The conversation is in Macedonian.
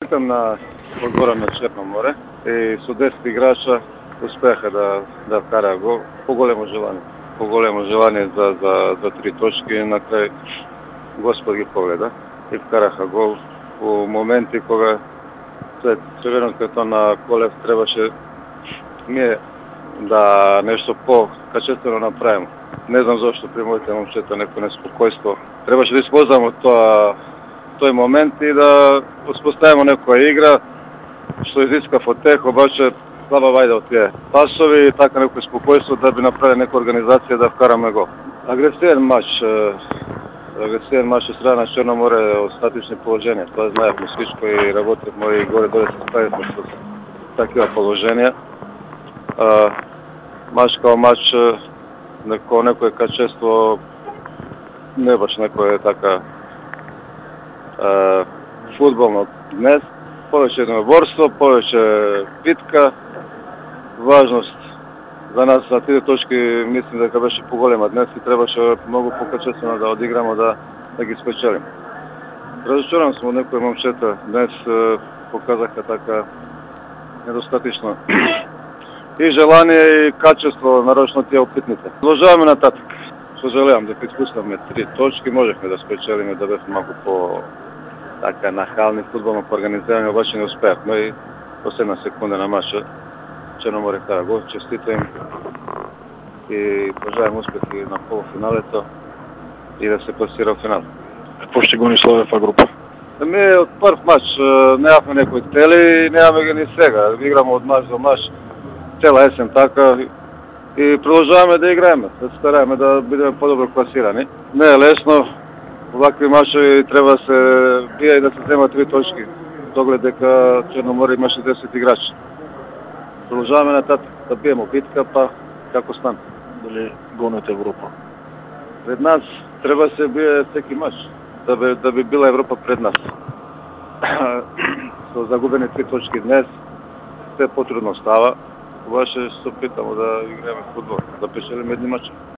честитам на одбора на Черно море и со 10 играча успеха да вкара гол. Поголемо желание за 3 точки и на крај Господ ги погледа и вкараха гол у моменти кога след црвениот картон на Колев требаше ние да нешто по-качествено направиме. Не знам зашто при моите момчета некој неспокојство. Требаше да используваме тој момент и да успоставиме некоја игра што изискав од тех, обаче слаба вајда од тие пасови и така некој спокојство да би направили некоја организација да вкараме гол. Агресивен мач од страна на Черно море од статични положенија. Тоа знаевме всичко и работевме и горе-доле се справивме со такива положенија. Мач као мач, некој качество, не баш некој така фудбално днес. Повеќе единоборство, повеќе битка, важност за нас на тие точки мислим дека беше поголема днес и требаше многу покачествено да одиграмо да ги спечелиме. Разочаран сум од некои момчета днес показаха така недостатично и желание и качество, нарочно тие опитните. Продолжаваме нататък. Сожалявам дека испуснавме 3 точки, можехме да спечелиме, да бевме малку по така нахални, фудбално поорганизирани, обаче не успеавме и последна секунда на мача Черно море кара гол. Честитам им и пожелаем успехи на полуфиналето и да се пласира в финал. Какво ще гони Славефа група? Ми од прв мач немавме некои цели, немаме ги ни сега. Играме од мач до мач цела есен така и продолжаваме да играеме, да се стараеме да бидеме подобро класирани. Не е лесно, овакви мачови треба да се бие и да се земат 3 точки, доглед дека Черно море имаше 10 играчи. Продолжаваме нататък да биеме битка, па како стане. Дали гоните Европа? Пред нас треба да се бие всеки мач, да би била Европа пред нас. Со загубени 3 точки днес, се потрудно става, обаче се опитамо да играеме фудбал, да печелиме едни мачи.